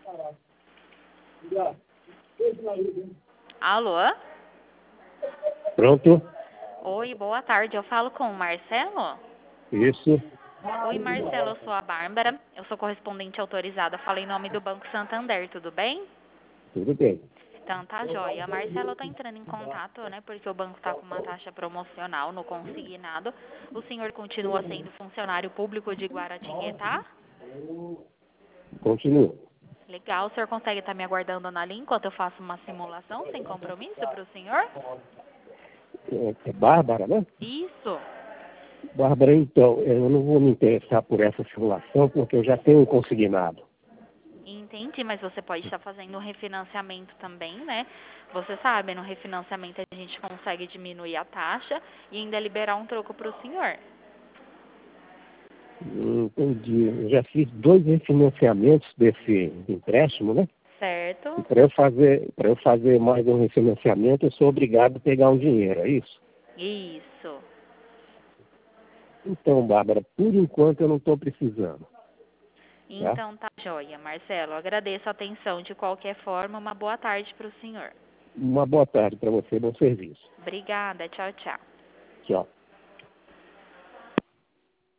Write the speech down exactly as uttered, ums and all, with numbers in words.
Alô? Pronto? Oi, boa tarde. Eu falo com o Marcelo? Isso. Oi, Marcelo, eu sou a Bárbara. Eu sou correspondente autorizada. Falei em nome do Banco Santander, tudo bem? Tudo bem. Então tá joia. Marcelo, eu tô entrando em contato, né? Porque o banco tá com uma taxa promocional no consignado. O senhor continua sendo funcionário público de Guaratinguetá? Continua. Legal. O senhor consegue estar me aguardando na linha enquanto eu faço uma simulação sem compromisso para o senhor? É, é Bárbara, né? Isso. Bárbara, então, eu não vou me interessar por essa simulação porque eu já tenho um consignado. Entendi, mas você pode estar fazendo um refinanciamento também, né? Você sabe, no refinanciamento a gente consegue diminuir a taxa e ainda liberar um troco para o senhor. Hum, Entendi. Eu já fiz dois refinanciamentos desse empréstimo, né? E Certo? para eu fazer, para eu fazer mais um refinanciamento, eu sou obrigado a pegar um dinheiro, é isso? Isso. Então, Bárbara, por enquanto eu não estou precisando, tá? Então tá joia, Marcelo. Agradeço a atenção de qualquer forma. Uma boa tarde para o senhor. Uma boa tarde para você, bom serviço. Obrigada. Tchau, tchau. Tchau.